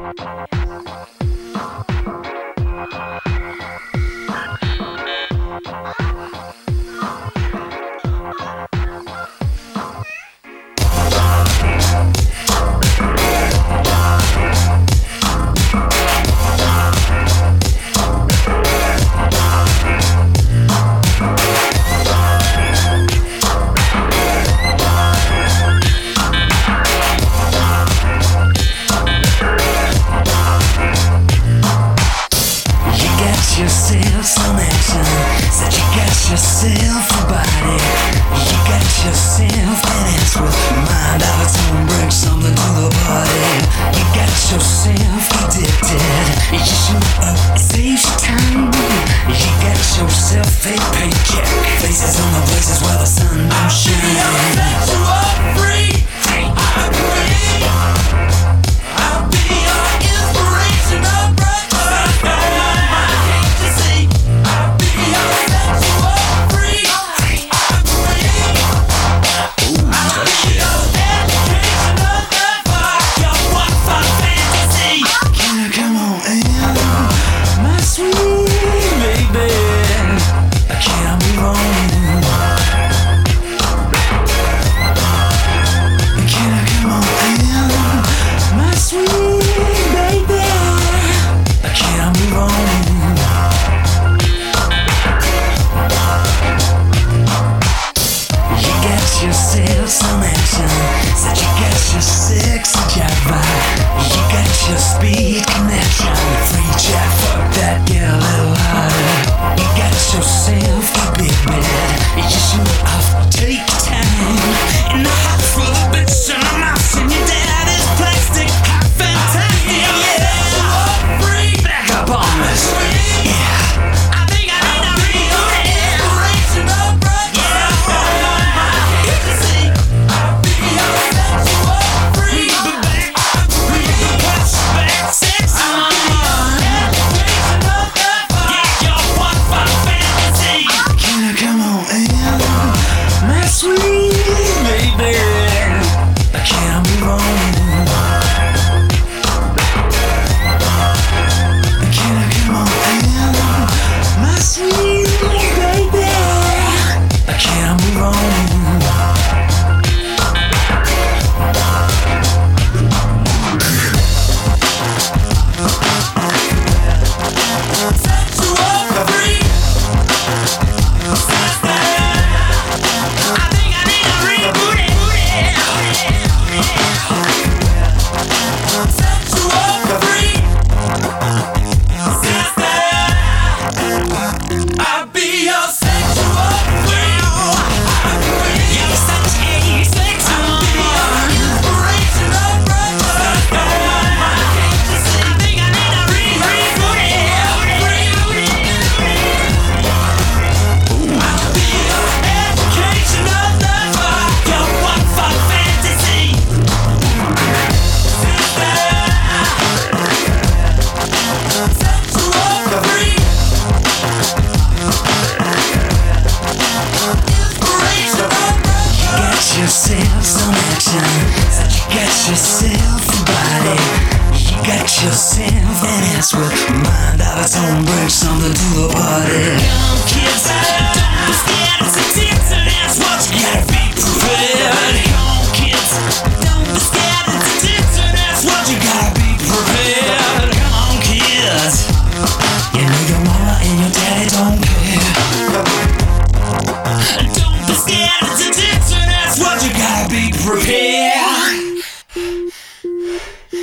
Yourself some action, said you got yourself a body. You got yourself an ass with mind of its own, bring something to the party. You got yourself addicted, you shoot up, it saves you time. You got yourself a paycheck, faces on the places where the sun don't shine. I'll set you up free, I agree. I'll be your inspirational brother. Yourself some action, said you got your sexy java. You got your speed connection, free jack, fuck that girl a little harder. You got yourself a big bed, you shoot off, take your time. In the hot for the bitch and a mouse in your daddy's plastic, hot fantastic. Yeah, free, back up on this. Yeah, I think I need a inspirational brother. Yourself some action, said you got yourself a body. You got yourself an ass with mind of its own, bring something to the party. Young kids, don't be scared, it's a dance and that's what you gotta be prepared. Young kids, don't be scared, it's a dance and that's what you gotta be prepared. Come on kids, you know your mama and your daddy don't care. Don't be scared, it's a dance and that's what you gotta be prepared.